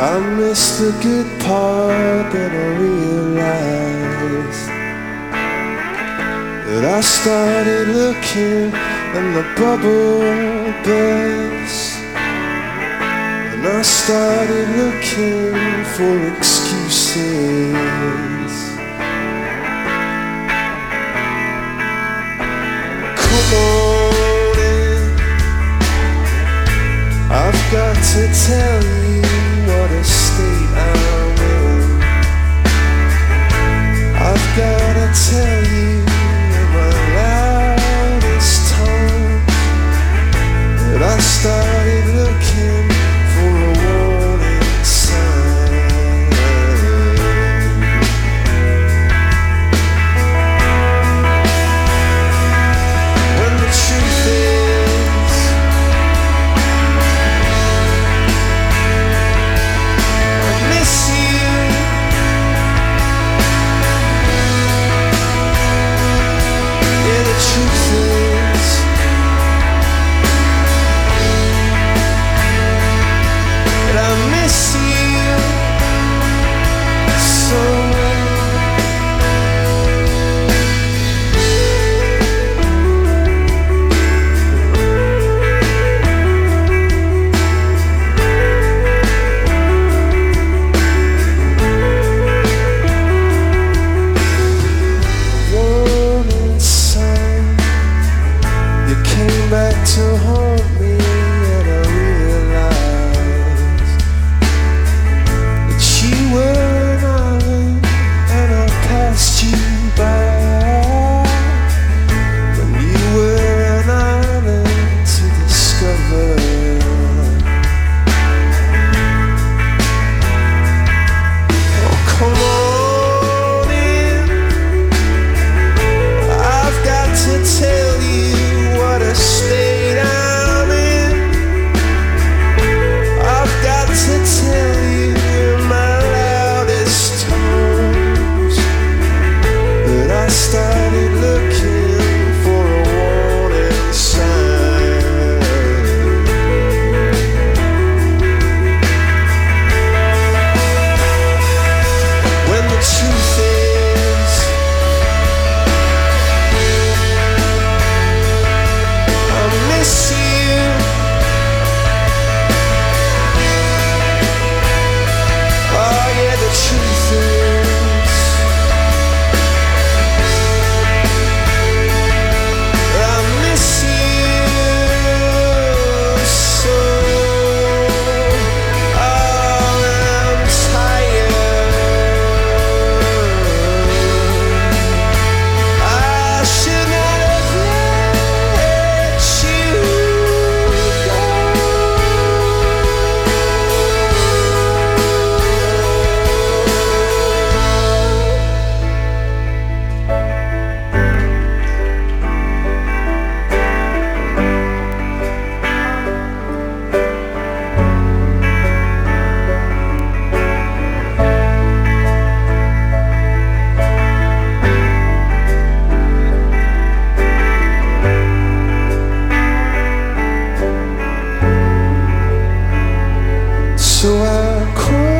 I missed the good part that I realized that I started looking in the bubble burst, and I started looking for excuses. Come on in, I've got to tell you what a state I'm in. I've gotta tell you in my loudest tone that I started looking for a warning sign. When the truth is, I miss you. Yeah, the truth is, that I miss you so. Warning sign, you came back to haunt me, and I realized that you were an island, and I passed you by when you were an island to discover. Oh, come on in, I've got to tell you what a state I'm in. I've got to tell you in my loudest tones that I started looking for a warning sign. When the truth is, I miss you. Oh yeah, the truth is, I miss you so. Oh, I'm tired. I should not have let you go. So I crawled